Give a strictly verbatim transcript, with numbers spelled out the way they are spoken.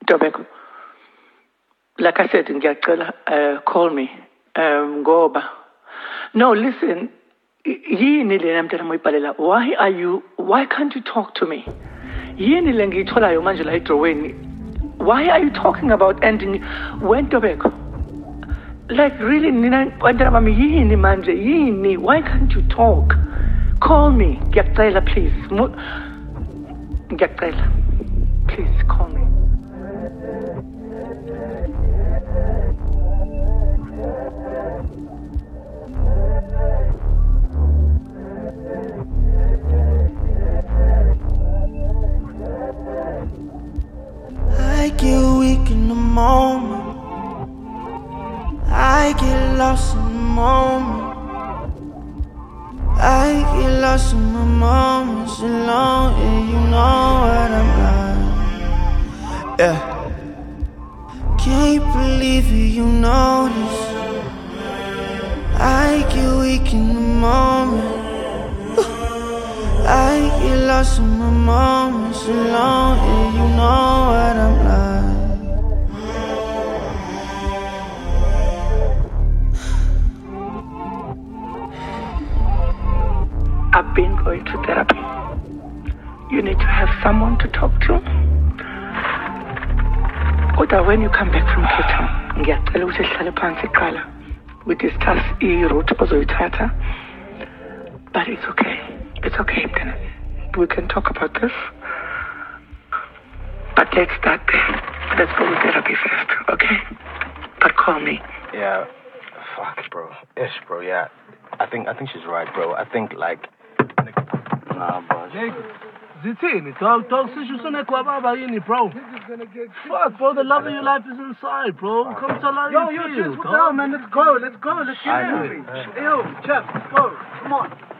Dobeko. Like I said, uh, call me. Um, Goba. No, listen. Why are you, why can't you talk to me? Why are you talking about ending? When Dobeko? Like really, why can't you talk? Call me. Please. Please call me. I get weak in the moment. I get lost in the moment. I get lost in my moments alone. And you know what I'm like. Yeah. Can't believe it, you know this. I get weak in the moment. I get lost in my moments alone. And you know what I'm like. I've been going to therapy. You need to have someone to talk to. Or when you come back from Cape Town, we discuss i-route ozoyithatha. But it's okay. It's okay, then. We can talk about this. But let's start there. Let's go to therapy first, okay? But call me. Yeah. Fuck, bro. Ish, bro, yeah. I think I think she's right, bro. I think, like... Nah, bro. Zitini, dog, dog, since you son baba yini, bro. Fuck, bro, the love of your life is inside, bro. Come to life. Yo, yo, just down, man. Let's go, let's go, let's get in. Yo, Jeff, let's go. Come on.